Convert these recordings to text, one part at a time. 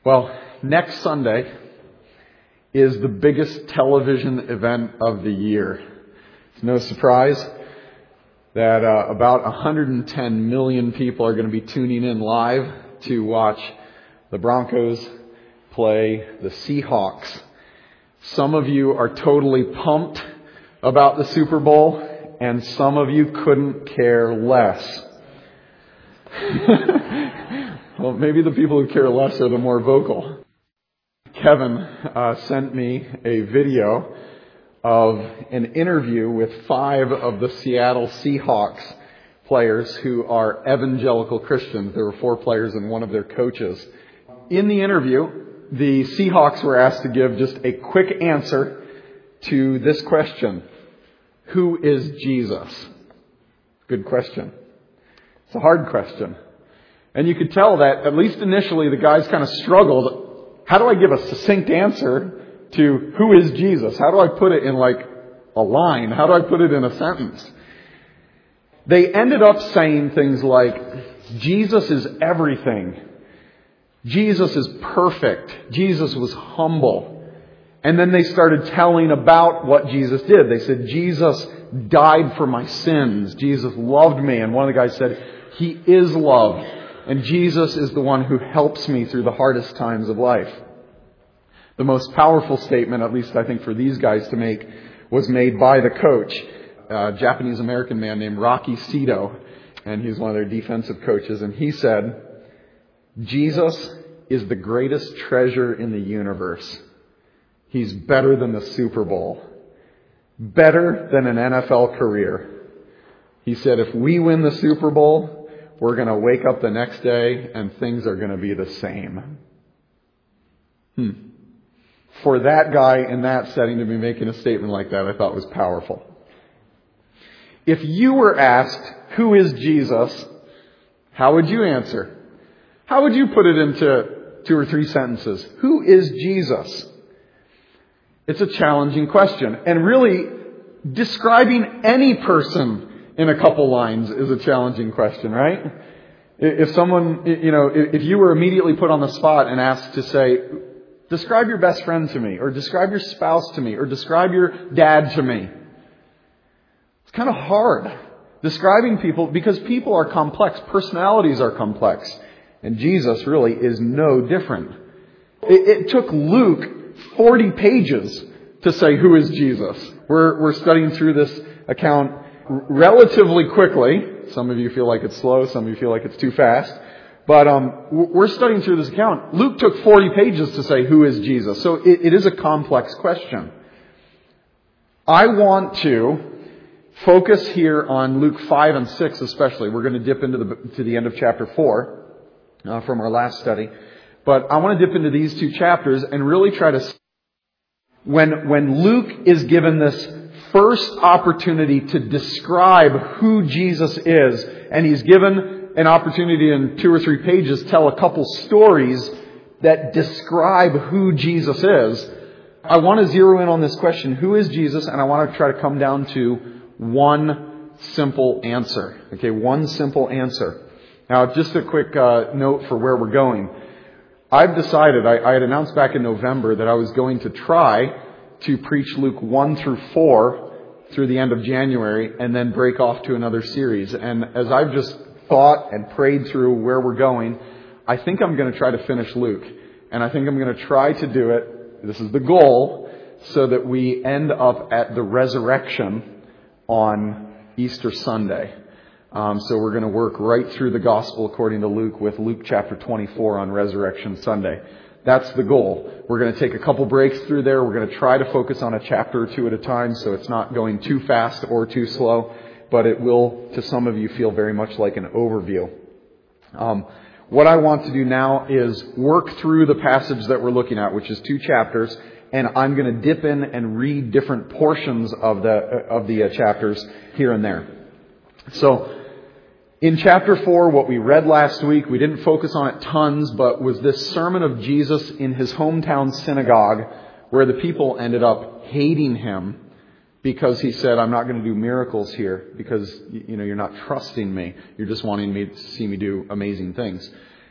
Well, next Sunday is the biggest television event of the year. It's no surprise that about 110 million people are going to be tuning in live to watch the Broncos play the Seahawks. Some of you are totally pumped about the Super Bowl, and some of you couldn't care less. Well, maybe the people who care less are the more vocal. Kevin sent me a video of an interview with 5 of the Seattle Seahawks players who are evangelical Christians. There were 4 players and one of their coaches. In the interview, the Seahawks were asked to give just a quick answer to this question: who is Jesus? Good question. It's a hard question. And you could tell that, at least initially, the guys kind of struggled. How do I give a succinct answer to who is Jesus? How do I put it in like a line? How do I put it in a sentence? They ended up saying things like, Jesus is everything. Jesus is perfect. Jesus was humble. And then they started telling about what Jesus did. They said, Jesus died for my sins. Jesus loved me. And one of the guys said, He is love. And Jesus is the one who helps me through the hardest times of life. The most powerful statement, at least I think for these guys to make, was made by the coach, a Japanese-American man named Rocky Sito. And he's one of their defensive coaches. And he said, Jesus is the greatest treasure in the universe. He's better than the Super Bowl. Better than an NFL career. He said, if we win the Super Bowl, we're going to wake up the next day and things are going to be the same. For that guy in that setting to be making a statement like that, I thought was powerful. If you were asked, who is Jesus? How would you answer? How would you put it into 2 or 3 sentences? Who is Jesus? It's a challenging question. And really, describing any person in a couple lines is a challenging question, right? If someone, if you were immediately put on the spot and asked to say, describe your best friend to me, or describe your spouse to me, or describe your dad to me. It's kind of hard describing people because people are complex. Personalities are complex. And Jesus really is no different. It took Luke 40 pages to say, who is Jesus? We're studying through this account relatively quickly. Some of you feel like it's slow. Some of you feel like it's too fast. But we're studying through this account. Luke took 40 pages to say, who is Jesus? So it is a complex question. I want to focus here on Luke 5 and 6 especially. We're going to dip into the end of chapter 4 from our last study. But I want to dip into these 2 chapters and really try to... When Luke is given this first opportunity to describe who Jesus is, and he's given an opportunity in 2 or 3 pages to tell a couple stories that describe who Jesus is, I want to zero in on this question, who is Jesus? And I want to try to come down to one simple answer. Okay, one simple answer. Now, just a quick note for where we're going. I've decided, I had announced back in November that I was going to try to preach Luke 1 through 4 through the end of January and then break off to another series. And as I've just thought and prayed through where we're going, I think I'm going to try to finish Luke. And I think I'm going to try to do it, this is the goal, so that we end up at the resurrection on Easter Sunday. So we're going to work right through the Gospel according to Luke with Luke chapter 24 on Resurrection Sunday. That's the goal. We're going to take a couple breaks through there. We're going to try to focus on a chapter or 2 at a time so it's not going too fast or too slow, but it will, to some of you, feel very much like an overview. What I want to do now is work through the passage that we're looking at, which is 2 chapters, and I'm going to dip in and read different portions of the chapters here and there. So, in chapter 4, what we read last week, we didn't focus on it tons, but was this sermon of Jesus in his hometown synagogue where the people ended up hating him because he said, I'm not going to do miracles here because, you're not trusting me. You're just wanting me to see me do amazing things.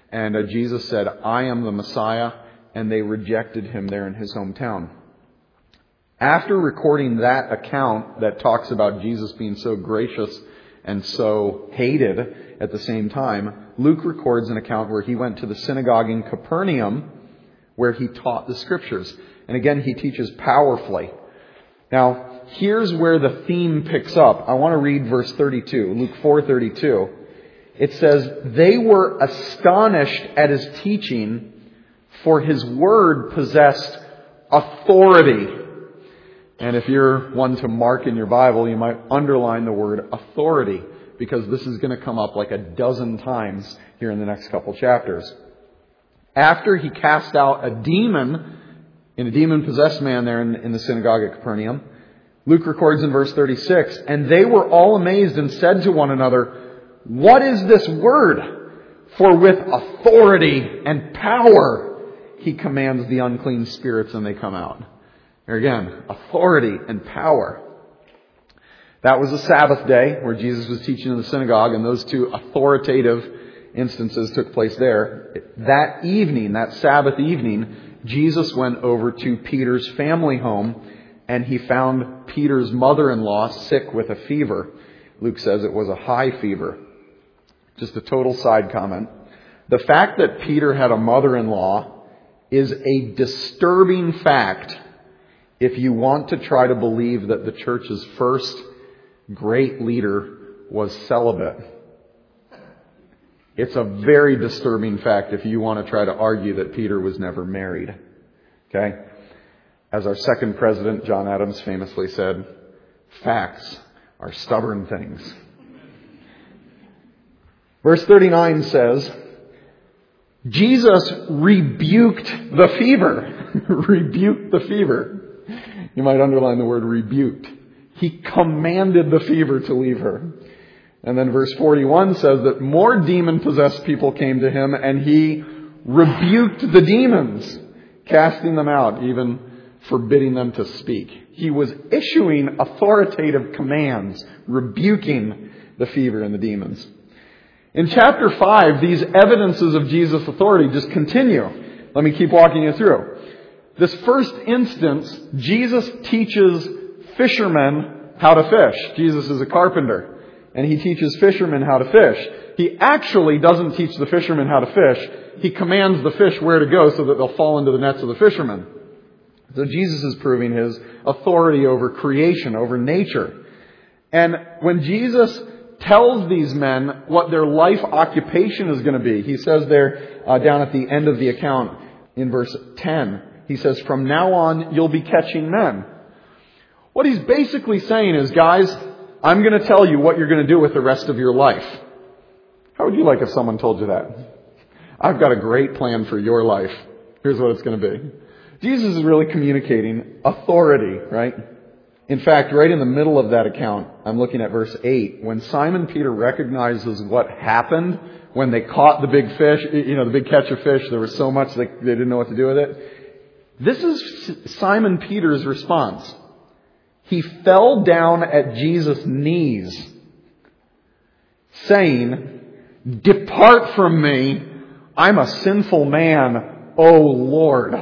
And Jesus said, I am the Messiah, and they rejected him there in his hometown. After recording that account that talks about Jesus being so gracious and so hated at the same time, Luke records an account where he went to the synagogue in Capernaum where he taught the Scriptures. And again, he teaches powerfully. Now, here's where the theme picks up. I want to read verse 32, Luke 4:32. It says, they were astonished at his teaching, for his word possessed authority. And if you're one to mark in your Bible, you might underline the word authority, because this is going to come up like a dozen times here in the next couple chapters. After he cast out a demon-possessed man there in the synagogue at Capernaum, Luke records in verse 36, and they were all amazed and said to one another, what is this word? For with authority and power he commands the unclean spirits and they come out. There again, authority and power. That was a Sabbath day where Jesus was teaching in the synagogue, and those two authoritative instances took place there. That evening, that Sabbath evening, Jesus went over to Peter's family home, and he found Peter's mother-in-law sick with a fever. Luke says it was a high fever. Just a total side comment. The fact that Peter had a mother-in-law is a disturbing fact if you want to try to believe that the church's first great leader was celibate. It's a very disturbing fact if you want to try to argue that Peter was never married. Okay? As our second president, John Adams, famously said, facts are stubborn things. Verse 39 says, Jesus rebuked the fever. Rebuked the fever. You might underline the word rebuked. He commanded the fever to leave her. And then verse 41 says that more demon-possessed people came to him, and he rebuked the demons, casting them out, even forbidding them to speak. He was issuing authoritative commands, rebuking the fever and the demons. In chapter 5, these evidences of Jesus' authority just continue. Let me keep walking you through. This first instance, Jesus teaches fishermen how to fish. Jesus is a carpenter, and he teaches fishermen how to fish. He actually doesn't teach the fishermen how to fish. He commands the fish where to go so that they'll fall into the nets of the fishermen. So Jesus is proving his authority over creation, over nature. And when Jesus tells these men what their life occupation is going to be, he says there down at the end of the account in verse 10, he says, from now on you'll be catching men. What he's basically saying is, guys, I'm going to tell you what you're going to do with the rest of your life. How would you like if someone told you that? I've got a great plan for your life. Here's what it's going to be. Jesus is really communicating authority, right? In fact, right in the middle of that account, I'm looking at verse 8. When Simon Peter recognizes what happened when they caught the big fish, the big catch of fish, there was so much they didn't know what to do with it. This is Simon Peter's response. He fell down at Jesus' knees, saying, depart from me, I'm a sinful man, O Lord.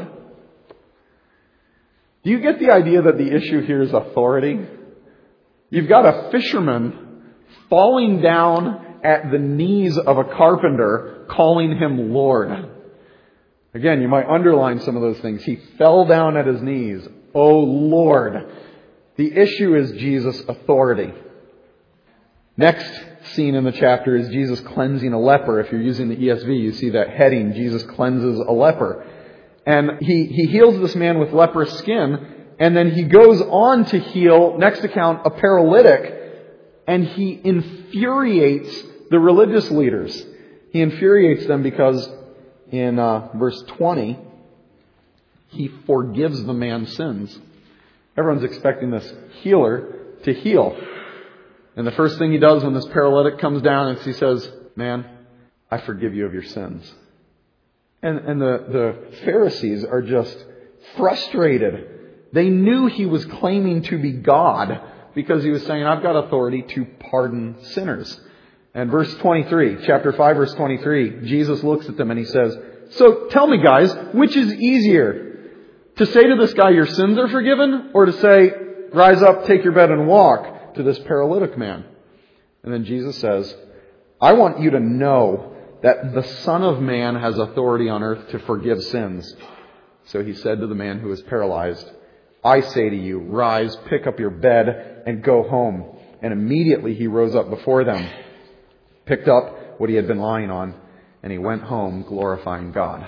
Do you get the idea that the issue here is authority? You've got a fisherman falling down at the knees of a carpenter, calling him Lord. Again, you might underline some of those things. He fell down at his knees. O Lord. The issue is Jesus' authority. Next scene in the chapter is Jesus cleansing a leper. If you're using the ESV, you see that heading, Jesus cleanses a leper. And he heals this man with leprous skin, and then he goes on to heal, next account, a paralytic, and he infuriates the religious leaders. He infuriates them because in verse 20, he forgives the man's sins. Everyone's expecting this healer to heal. And the first thing he does when this paralytic comes down is he says, man, I forgive you of your sins. And the Pharisees are just frustrated. They knew he was claiming to be God because he was saying, I've got authority to pardon sinners. And verse 23, chapter 5, verse 23, Jesus looks at them and he says, "So tell me, guys, which is easier? To say to this guy, your sins are forgiven? Or to say, rise up, take your bed and walk to this paralytic man?" And then Jesus says, "I want you to know that the Son of Man has authority on earth to forgive sins." So he said to the man who was paralyzed, "I say to you, rise, pick up your bed, and go home." And immediately he rose up before them, picked up what he had been lying on, and he went home glorifying God.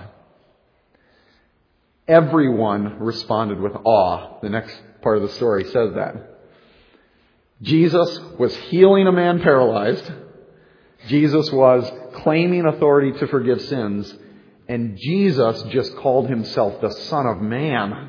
Everyone responded with awe. The next part of the story says that. Jesus was healing a man paralyzed. Jesus was claiming authority to forgive sins. And Jesus just called himself the Son of Man.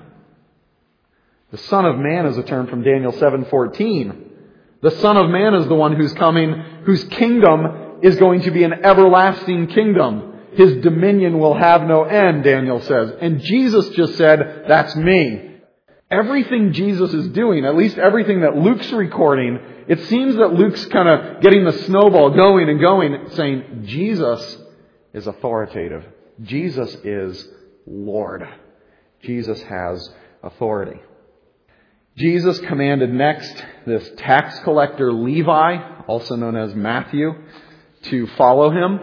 The Son of Man is a term from Daniel 7:14. The Son of Man is the one who's coming, whose kingdom is going to be an everlasting kingdom. His dominion will have no end, Daniel says. And Jesus just said, that's me. Everything Jesus is doing, at least everything that Luke's recording, it seems that Luke's kind of getting the snowball going and going, saying Jesus is authoritative. Jesus is Lord. Jesus has authority. Jesus commanded next this tax collector Levi, also known as Matthew, to follow him.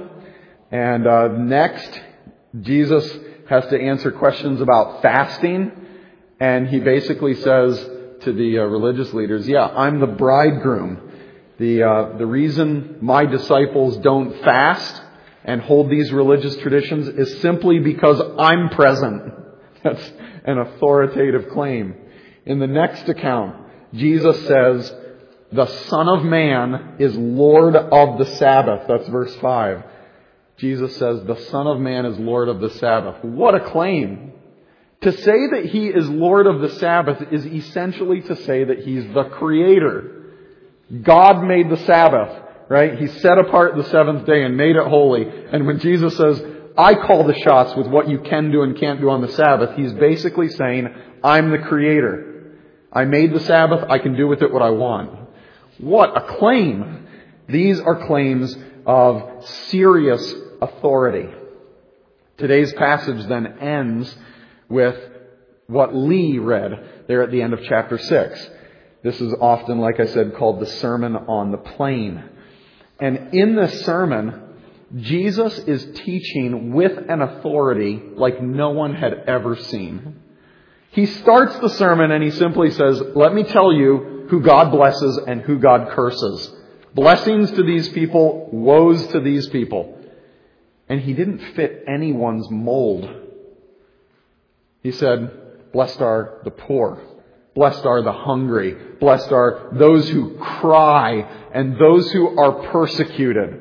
And next, Jesus has to answer questions about fasting. And he basically says to the religious leaders, yeah, I'm the bridegroom. The reason my disciples don't fast and hold these religious traditions is simply because I'm present. That's an authoritative claim. In the next account, Jesus says, the Son of Man is Lord of the Sabbath. That's verse 5. Jesus says, the Son of Man is Lord of the Sabbath. What a claim! To say that He is Lord of the Sabbath is essentially to say that He's the Creator. God made the Sabbath, right? He set apart the seventh day and made it holy. And when Jesus says, I call the shots with what you can do and can't do on the Sabbath, He's basically saying, I'm the Creator. I made the Sabbath, I can do with it what I want. What a claim! These are claims of serious authority. Today's passage then ends with what Lee read there at the end of chapter 6. This is often, like I said, called the Sermon on the Plain. And in this sermon, Jesus is teaching with an authority like no one had ever seen. He starts the sermon and he simply says, let me tell you who God blesses and who God curses. Blessings to these people, woes to these people. And he didn't fit anyone's mold. He said, blessed are the poor. Blessed are the hungry. Blessed are those who cry and those who are persecuted.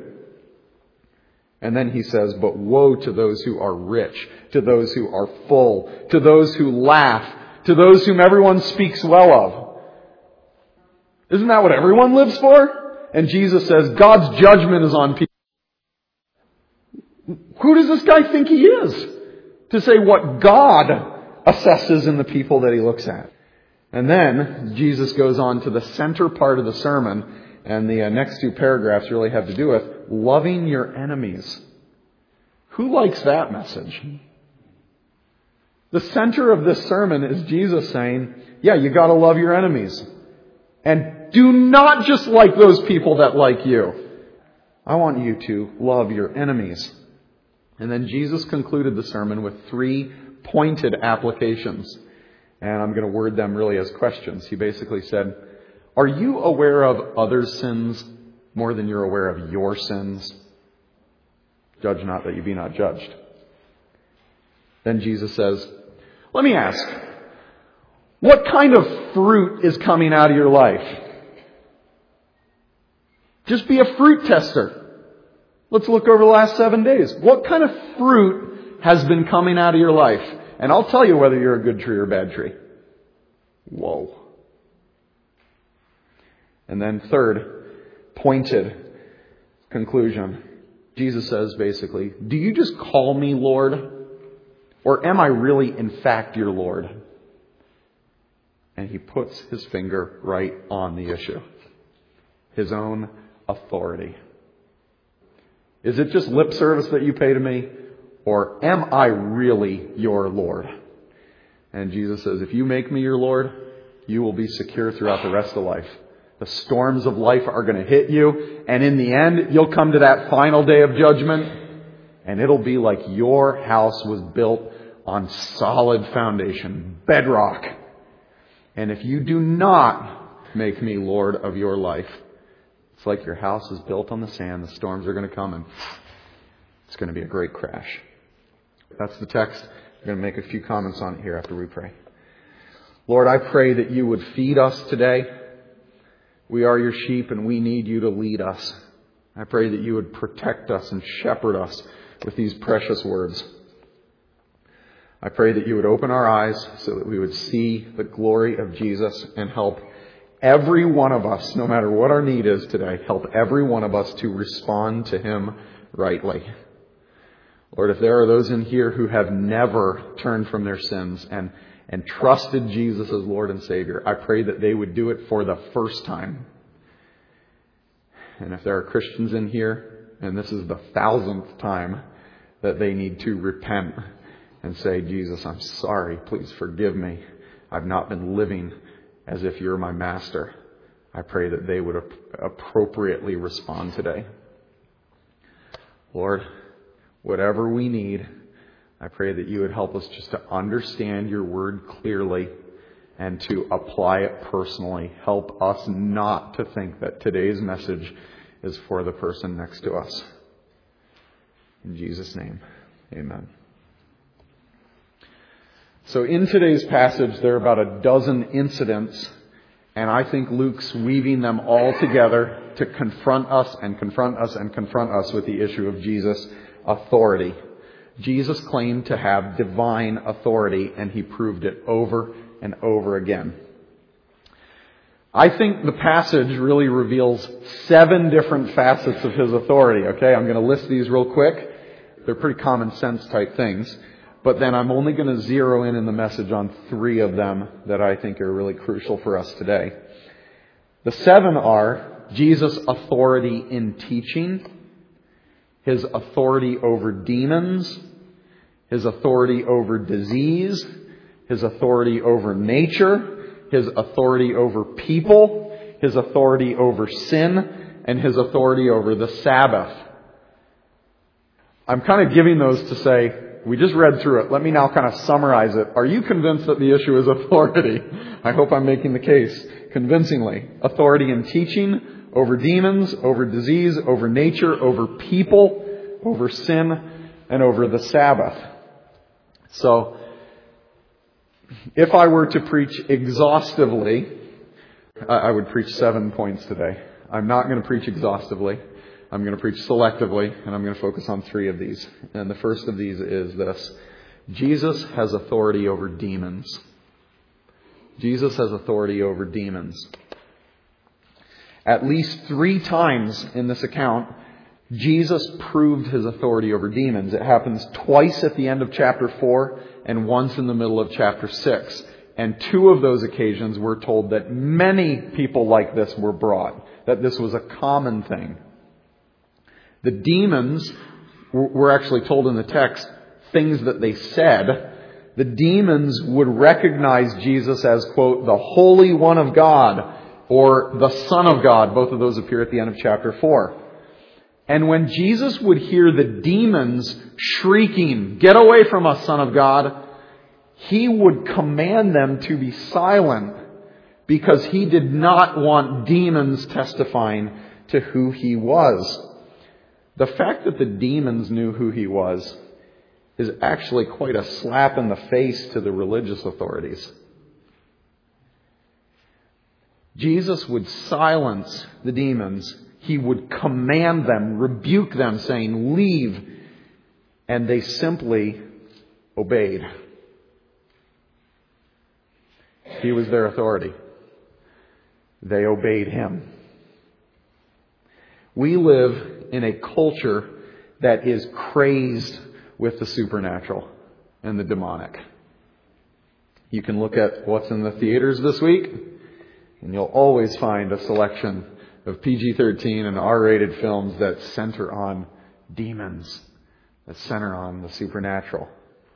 And then he says, but woe to those who are rich, to those who are full, to those who laugh, to those whom everyone speaks well of. Isn't that what everyone lives for? And Jesus says, God's judgment is on people. Who does this guy think he is? To say what God assesses in the people that he looks at. And then Jesus goes on to the center part of the sermon, and the next two paragraphs really have to do with loving your enemies. Who likes that message? The center of this sermon is Jesus saying, yeah, you got to love your enemies. And do not just like those people that like you. I want you to love your enemies. And then Jesus concluded the sermon with 3 pointed applications. And I'm going to word them really as questions. He basically said, are you aware of others' sins more than you're aware of your sins? Judge not that you be not judged. Then Jesus says, let me ask, what kind of fruit is coming out of your life? Just be a fruit tester. Let's look over the last 7 days. What kind of fruit has been coming out of your life? And I'll tell you whether you're a good tree or a bad tree. Whoa. And then third, pointed conclusion. Jesus says basically, do you just call me Lord? Or am I really in fact your Lord? And he puts his finger right on the issue. His own authority. Is it just lip service that you pay to me? Or am I really your Lord? And Jesus says, if you make me your Lord, you will be secure throughout the rest of life. The storms of life are going to hit you. And in the end, you'll come to that final day of judgment. And it'll be like your house was built on solid foundation, bedrock. And if you do not make me Lord of your life, it's like your house is built on the sand. The storms are going to come and it's going to be a great crash. That's the text. I'm going to make a few comments on it here after we pray. Lord, I pray that you would feed us today. We are your sheep and we need you to lead us. I pray that you would protect us and shepherd us with these precious words. I pray that you would open our eyes so that we would see the glory of Jesus and help every one of us, no matter what our need is today, help every one of us to respond to him rightly. Lord, if there are those in here who have never turned from their sins and trusted Jesus as Lord and Savior, I pray that they would do it for the first time. And if there are Christians in here, and this is the 1,000th time that they need to repent and say, Jesus, I'm sorry, please forgive me. I've not been living as if you're my master. I pray that they would appropriately respond today. Lord, whatever we need, I pray that you would help us just to understand your word clearly and to apply it personally. Help us not to think that today's message is for the person next to us. In Jesus' name, amen. So in today's passage, there are about a dozen incidents, and I think Luke's weaving them all together to confront us and confront us and confront us with the issue of Jesus' authority. Jesus claimed to have divine authority, and he proved it over and over again. I think the passage really reveals 7 different facets of his authority. Okay, I'm going to list these real quick. They're pretty common sense type things. But then I'm only going to zero in the message on 3 of them that I think are really crucial for us today. The 7 are Jesus' authority in teaching, his authority over demons, his authority over disease, his authority over nature, his authority over people, his authority over sin, and his authority over the Sabbath. I'm kind of giving those to say, we just read through it. Let me now kind of summarize it. Are you convinced that the issue is authority? I hope I'm making the case convincingly. Authority in teaching, over demons, over disease, over nature, over people, over sin, and over the Sabbath. So, if I were to preach exhaustively, I would preach 7 points today. I'm not going to preach exhaustively. I'm going to preach selectively, and I'm going to focus on 3 of these. And the first of these is this. Jesus has authority over demons. Jesus has authority over demons. At least 3 times in this account, Jesus proved his authority over demons. It happens twice at the end of chapter 4 and once in the middle of chapter 6. And 2 of those occasions we're told that many people like this were brought, that this was a common thing. The demons were actually told in the text things that they said. The demons would recognize Jesus as, quote, the Holy One of God or the Son of God. Both of those appear at the end of chapter 4. And when Jesus would hear the demons shrieking, "Get away from us, Son of God," he would command them to be silent because he did not want demons testifying to who he was. The fact that the demons knew who he was is actually quite a slap in the face to the religious authorities. Jesus would silence the demons. He would command them, rebuke them, saying, "Leave." And they simply obeyed. He was their authority. They obeyed him. We live in a culture that is crazed with the supernatural and the demonic. You can look at what's in the theaters this week, and you'll always find a selection of PG-13 and R-rated films that center on demons that center on the supernatural.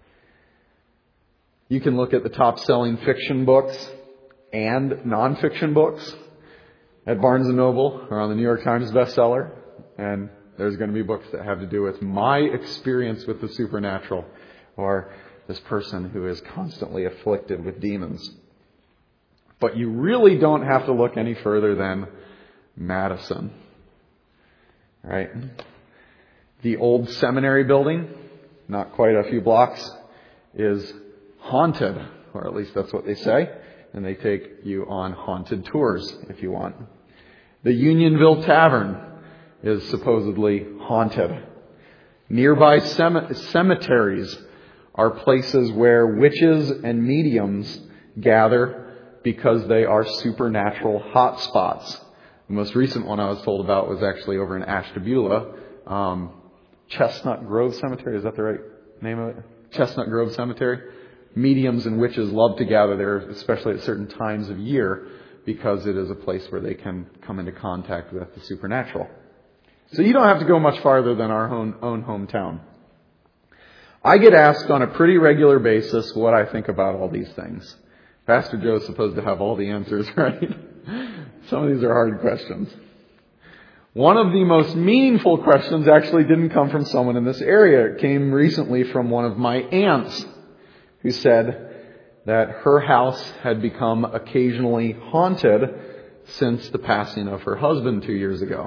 You can look at the top-selling fiction books and non-fiction books at Barnes & Noble or on the New York Times bestseller, and there's going to be books that have to do with my experience with the supernatural or this person who is constantly afflicted with demons. But you really don't have to look any further than Madison. Right? The old seminary building, not quite a few blocks, is haunted, or at least that's what they say, and they take you on haunted tours if you want. The Unionville Tavern is supposedly haunted. Nearby cemeteries are places where witches and mediums gather because they are supernatural hotspots. The most recent one I was told about was actually over in Ashtabula, Chestnut Grove Cemetery. Is that the right name of it? Chestnut Grove Cemetery. Mediums and witches love to gather there, especially at certain times of year, because it is a place where they can come into contact with the supernatural. So you don't have to go much farther than our own hometown. I get asked on a pretty regular basis what I think about all these things. Pastor Joe's supposed to have all the answers, right? Some of these are hard questions. One of the most meaningful questions actually didn't come from someone in this area. It came recently from one of my aunts, who said that her house had become occasionally haunted since the passing of her husband 2 years ago.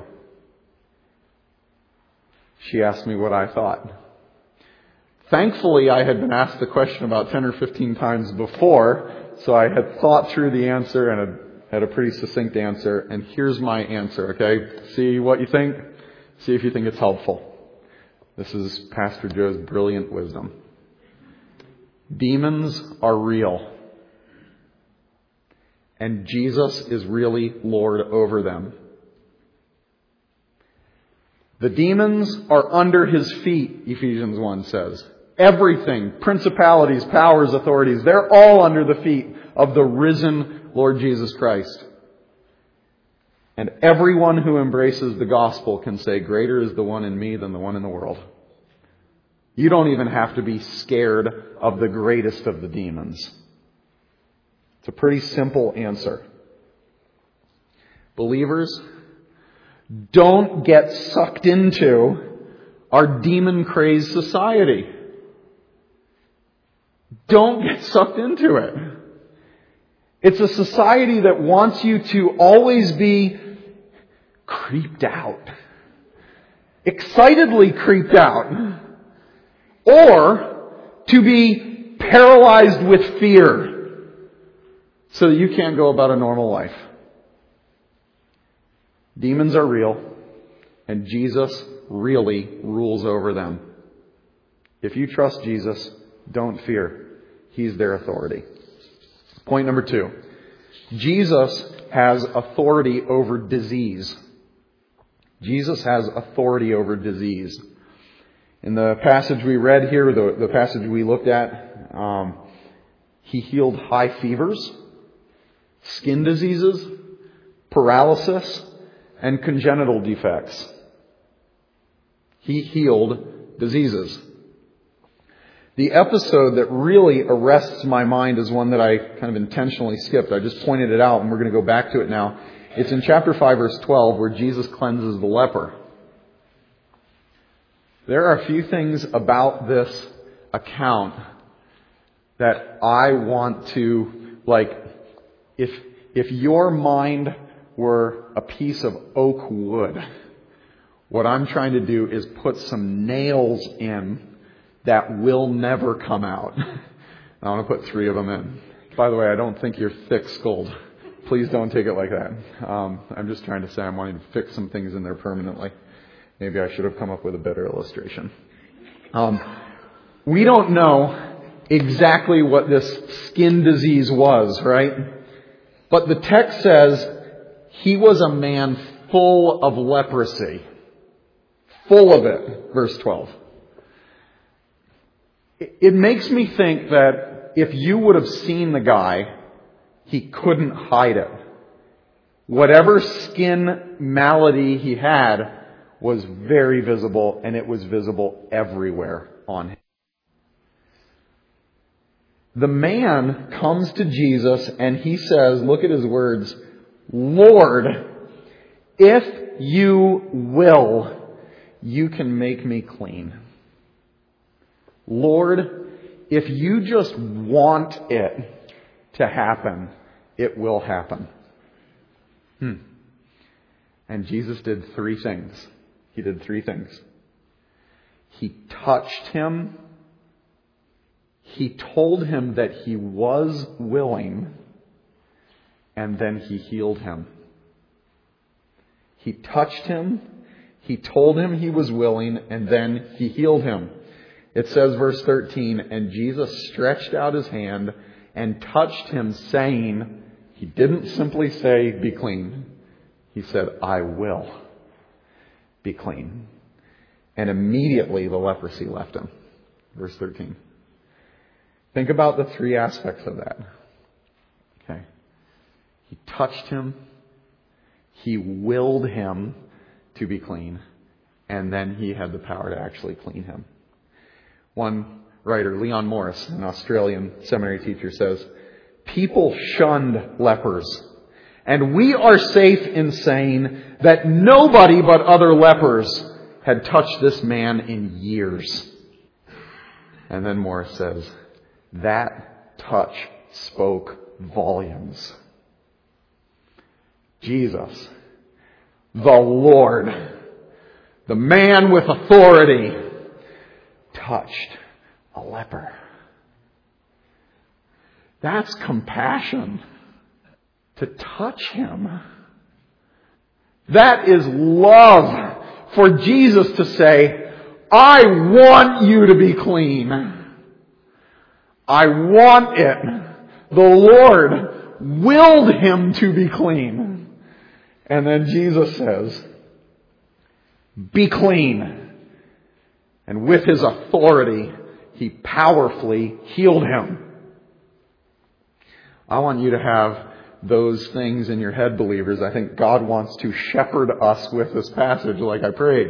She asked me what I thought. Thankfully, I had been asked the question about 10 or 15 times before, so I had thought through the answer and had a pretty succinct answer, and here's my answer, okay? See what you think. See if you think it's helpful. This is Pastor Joe's brilliant wisdom. Demons are real. And Jesus is really Lord over them. The demons are under His feet, Ephesians 1 says. Everything, principalities, powers, authorities, they're all under the feet of the risen Lord Jesus Christ. And everyone who embraces the gospel can say, greater is the one in me than the one in the world. You don't even have to be scared of the greatest of the demons. It's a pretty simple answer. Believers, don't get sucked into our demon-crazed society. Don't get sucked into it. It's a society that wants you to always be creeped out. Excitedly creeped out. Or to be paralyzed with fear so that you can't go about a normal life. Demons are real, and Jesus really rules over them. If you trust Jesus, don't fear. He's their authority. Point number 2. Jesus has authority over disease. Jesus has authority over disease. In the passage we read here, the passage we looked at, He healed high fevers, skin diseases, paralysis, and congenital defects. He healed diseases. The episode that really arrests my mind is one that I kind of intentionally skipped. I just pointed it out, and we're going to go back to it now. It's in chapter 5, verse 12, where Jesus cleanses the leper. There are a few things about this account that I want to, if your mind were a piece of oak wood, what I'm trying to do is put some nails in that will never come out. I want to put 3 of them in. By the way, I don't think you're thick-skulled. Please don't take it like that. I'm just trying to say I'm wanting to fix some things in there permanently. Maybe I should have come up with a better illustration. We don't know exactly what this skin disease was, right? But the text says he was a man full of leprosy. Full of it, verse 12. It makes me think that if you would have seen the guy, he couldn't hide it. Whatever skin malady he had was very visible, and it was visible everywhere on him. The man comes to Jesus and he says, look at his words, "Lord, if you will, you can make me clean." Lord, if you just want it to happen, it will happen. And Jesus did three things. He did three things. He touched him. He told him that he was willing. And then he healed him. He touched him. He told him he was willing. And then he healed him. It says, verse 13, "And Jesus stretched out his hand and touched him, saying," he didn't simply say, "Be clean." He said, "I will be clean." And immediately the leprosy left him. Verse 13. Think about the three aspects of that. Okay. He touched him. He willed him to be clean. And then he had the power to actually clean him. One writer, Leon Morris, an Australian seminary teacher, says, "People shunned lepers. And we are safe in saying that nobody but other lepers had touched this man in years." And then Morris says, "That touch spoke volumes." Jesus, the Lord, the man with authority, touched a leper. That's compassion. To touch him. That is love for Jesus to say, "I want you to be clean. I want it." The Lord willed him to be clean. And then Jesus says, "Be clean." And with his authority, he powerfully healed him. I want you to have those things in your head, believers. I think God wants to shepherd us with this passage like I prayed.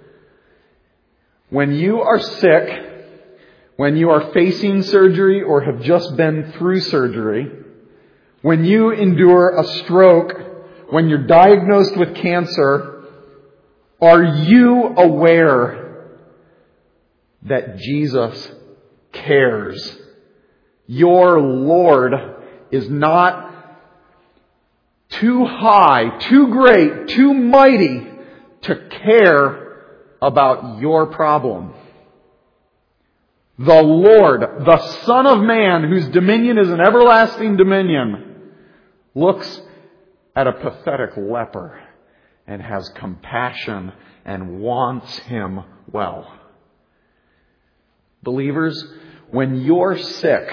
When you are sick, when you are facing surgery or have just been through surgery, when you endure a stroke, when you're diagnosed with cancer, are you aware that Jesus cares? Your Lord is not too high, too great, too mighty to care about your problem. The Lord, the Son of Man, whose dominion is an everlasting dominion, looks at a pathetic leper and has compassion and wants him well. Believers, when you're sick,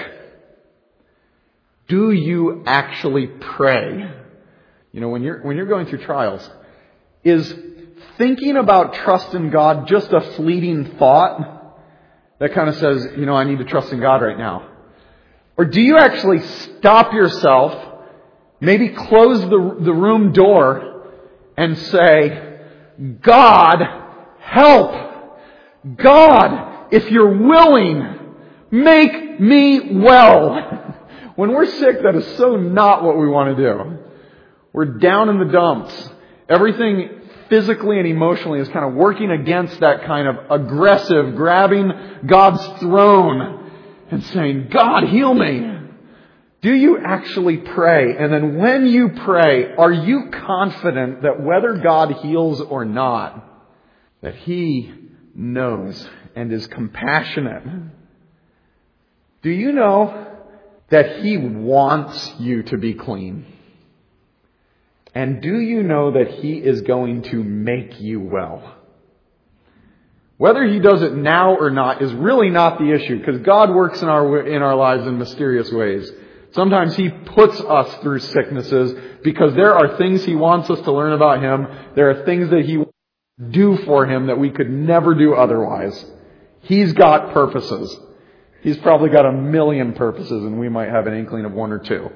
do you actually pray? You know, when you're going through trials, is thinking about trust in God just a fleeting thought that kind of says, you know, I need to trust in God right now? Or do you actually stop yourself, maybe close the room door and say, "God, help! God, if you're willing, make me well." When we're sick, that is so not what we want to do. We're down in the dumps. Everything physically and emotionally is kind of working against that kind of aggressive, grabbing God's throne and saying, "God, heal me." Do you actually pray? And then when you pray, are you confident that whether God heals or not, that He knows and is compassionate? Do you know that He wants you to be clean? And do you know that He is going to make you well? Whether He does it now or not is really not the issue, because God works in our lives in mysterious ways. Sometimes He puts us through sicknesses because there are things He wants us to learn about Him. There are things that He wants to do for Him that we could never do otherwise. He's got purposes. He's probably got 1,000,000 purposes, and we might have an inkling of one or two.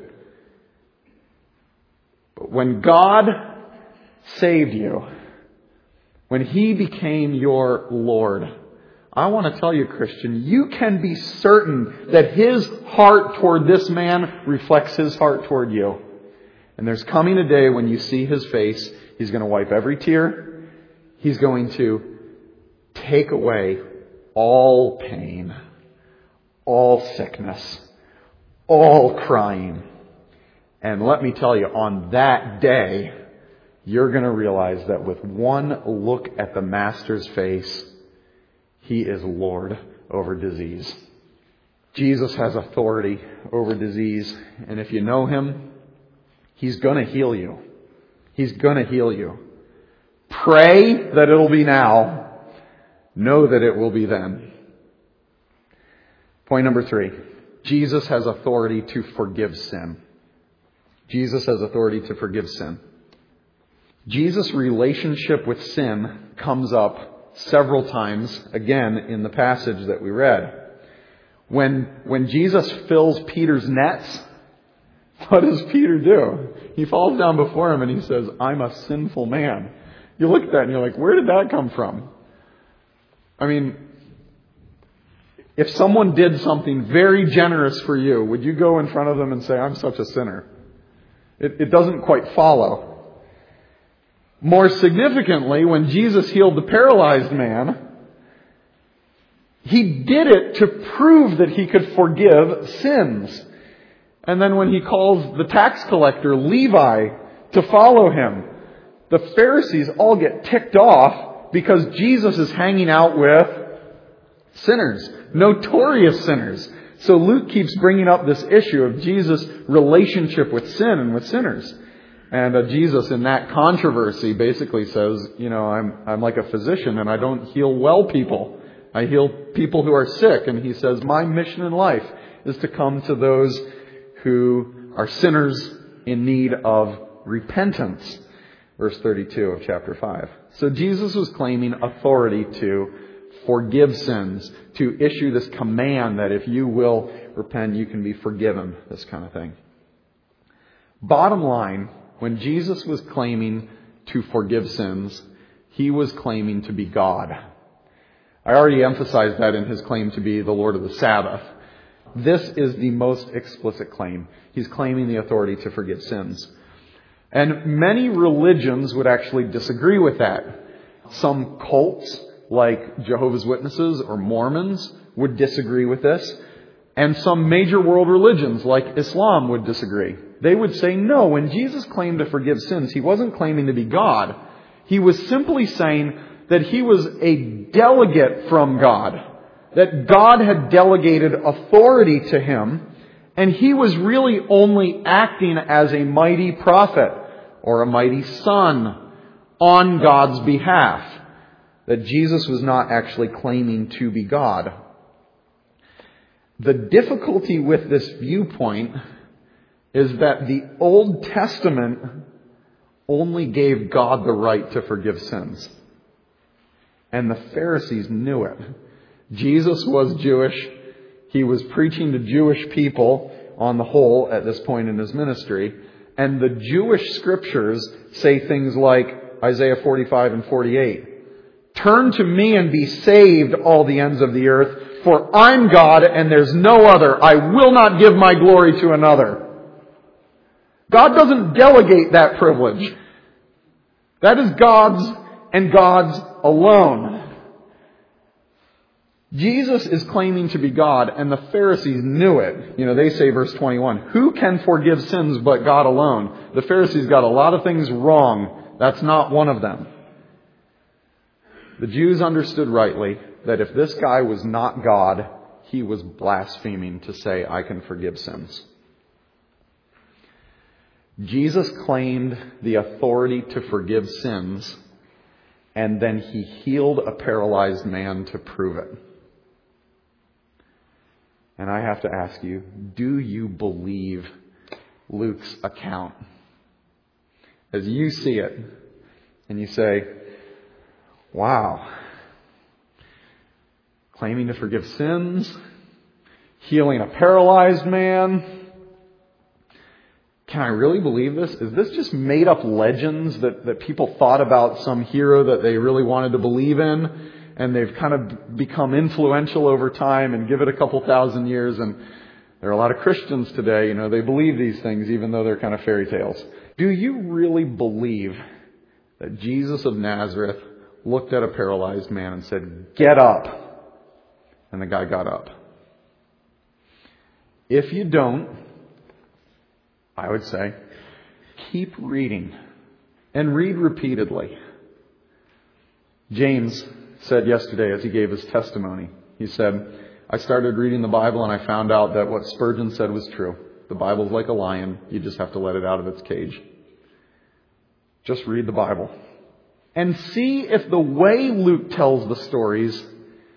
But when God saved you, when He became your Lord, I want to tell you, Christian, you can be certain that His heart toward this man reflects His heart toward you. And there's coming a day when you see His face, He's going to wipe every tear. He's going to take away all pain, all sickness, all crying. And let me tell you, on that day, you're going to realize that with one look at the Master's face, He is Lord over disease. Jesus has authority over disease. And if you know Him, He's going to heal you. He's going to heal you. Pray that it'll be now. Know that it will be then. Point number 3. Jesus has authority to forgive sin. Jesus has authority to forgive sin. Jesus' relationship with sin comes up several times, again, in the passage that we read. When Jesus fills Peter's nets, what does Peter do? He falls down before Him and he says, I'm a sinful man. You look at that and you're like, where did that come from? I mean, if someone did something very generous for you, would you go in front of them and say, I'm such a sinner? It doesn't quite follow. More significantly, when Jesus healed the paralyzed man, He did it to prove that He could forgive sins. And then when He calls the tax collector, Levi, to follow Him, the Pharisees all get ticked off because Jesus is hanging out with sinners, notorious sinners. So Luke keeps bringing up this issue of Jesus' relationship with sin and with sinners. And Jesus in that controversy basically says, I'm like a physician and I don't heal well people. I heal people who are sick. And He says, my mission in life is to come to those who are sinners in need of repentance. Verse 32 of chapter 5. So Jesus was claiming authority to forgive sins, to issue this command that if you will repent, you can be forgiven, this kind of thing. Bottom line, when Jesus was claiming to forgive sins, He was claiming to be God. I already emphasized that in His claim to be the Lord of the Sabbath. This is the most explicit claim. He's claiming the authority to forgive sins. And many religions would actually disagree with that. Some cults, like Jehovah's Witnesses or Mormons, would disagree with this. And some major world religions, like Islam, would disagree. They would say, no, when Jesus claimed to forgive sins, He wasn't claiming to be God. He was simply saying that He was a delegate from God. That God had delegated authority to Him, and He was really only acting as a mighty prophet or a mighty son on God's behalf. That Jesus was not actually claiming to be God. The difficulty with this viewpoint is that the Old Testament only gave God the right to forgive sins. And the Pharisees knew it. Jesus was Jewish. He was preaching to Jewish people on the whole at this point in His ministry. And the Jewish scriptures say things like Isaiah 45 and 48. Turn to me and be saved, all the ends of the earth, for I'm God and there's no other. I will not give my glory to another. God doesn't delegate that privilege. That is God's and God's alone. Jesus is claiming to be God, and the Pharisees knew it. They say, verse 21, who can forgive sins but God alone? The Pharisees got a lot of things wrong. That's not one of them. The Jews understood rightly that if this guy was not God, he was blaspheming to say, I can forgive sins. Jesus claimed the authority to forgive sins, and then He healed a paralyzed man to prove it. And I have to ask you, do you believe Luke's account? As you see it, and you say, wow, claiming to forgive sins, healing a paralyzed man. can I really believe this? Is this just made up legends that people thought about some hero that they really wanted to believe in, and they've kind of become influential over time, and give it a couple thousand years, and there are a lot of Christians today, they believe these things even though they're kind of fairy tales. Do you really believe that Jesus of Nazareth looked at a paralyzed man and said, "Get up," and the guy got up? If you don't, I would say, keep reading and read repeatedly. James said yesterday as he gave his testimony, he said, "I started reading the Bible and I found out that what Spurgeon said was true. The Bible's like a lion. You just have to let it out of its cage." Just read the Bible. And see if the way Luke tells the stories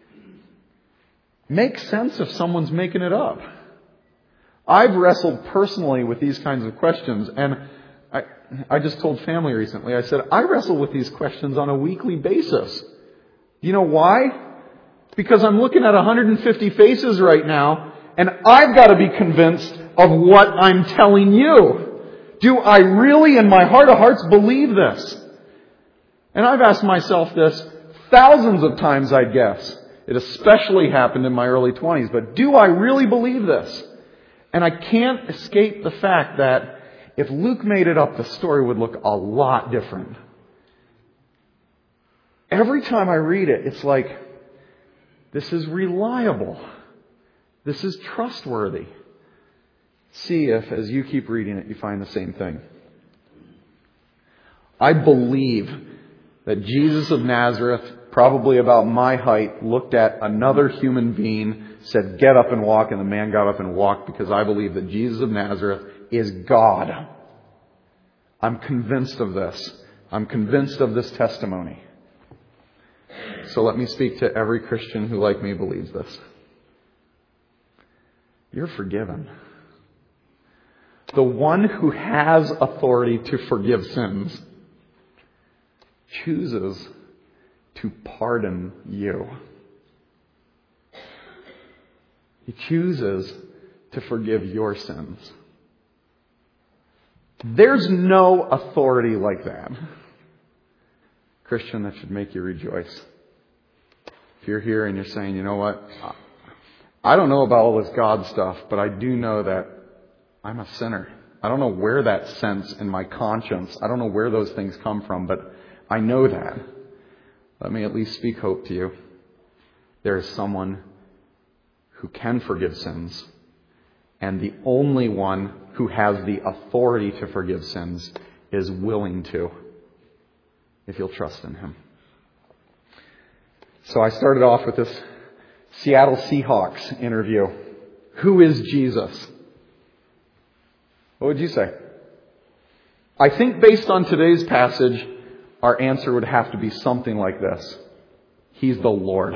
makes sense if someone's making it up. I've wrestled personally with these kinds of questions, and I just told family recently, I said, I wrestle with these questions on a weekly basis. You know why? Because I'm looking at 150 faces right now, and I've got to be convinced of what I'm telling you. Do I really, in my heart of hearts, believe this? And I've asked myself this thousands of times, I'd guess. It especially happened in my early 20s. But do I really believe this? And I can't escape the fact that if Luke made it up, the story would look a lot different. Every time I read it, it's like, this is reliable. This is trustworthy. See if, as you keep reading it, you find the same thing. I believe that Jesus of Nazareth, probably about my height, looked at another human being, said, "Get up and walk," and the man got up and walked, because I believe that Jesus of Nazareth is God. I'm convinced of this. I'm convinced of this testimony. So let me speak to every Christian who, like me, believes this. You're forgiven. The one who has authority to forgive sins chooses to pardon you. He chooses to forgive your sins. There's no authority like that, Christian, that should make you rejoice. If you're here and you're saying, you know what, I don't know about all this God stuff, but I do know that I'm a sinner. I don't know where that sense in my conscience, I don't know where those things come from, but I know that. Let me at least speak hope to you. There is someone who can forgive sins, and the only one who has the authority to forgive sins is willing to, if you'll trust in Him. So I started off with this Seattle Seahawks interview. Who is Jesus? What would you say? I think based on today's passage, our answer would have to be something like this. He's the Lord.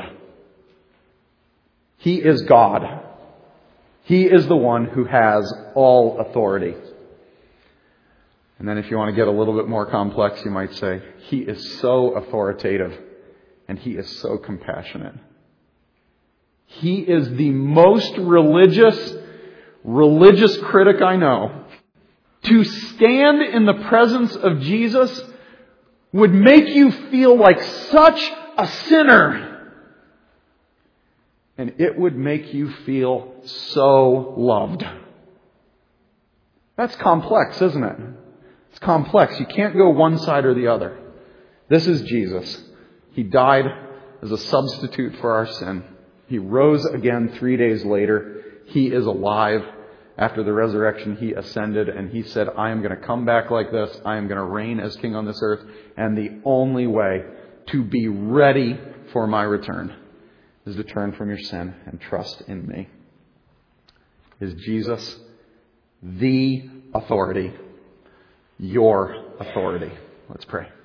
He is God. He is the one who has all authority. And then if you want to get a little bit more complex, you might say, He is so authoritative and He is so compassionate. He is the most religious critic I know. To stand in the presence of Jesus would make you feel like such a sinner. And it would make you feel so loved. That's complex, isn't it? It's complex. You can't go one side or the other. This is Jesus. He died as a substitute for our sin. He rose again 3 days later. He is alive. After the resurrection, He ascended and He said, I am going to come back like this. I am going to reign as King on this earth. And the only way to be ready for my return is to turn from your sin and trust in me. Is Jesus the authority? Your authority? Let's pray.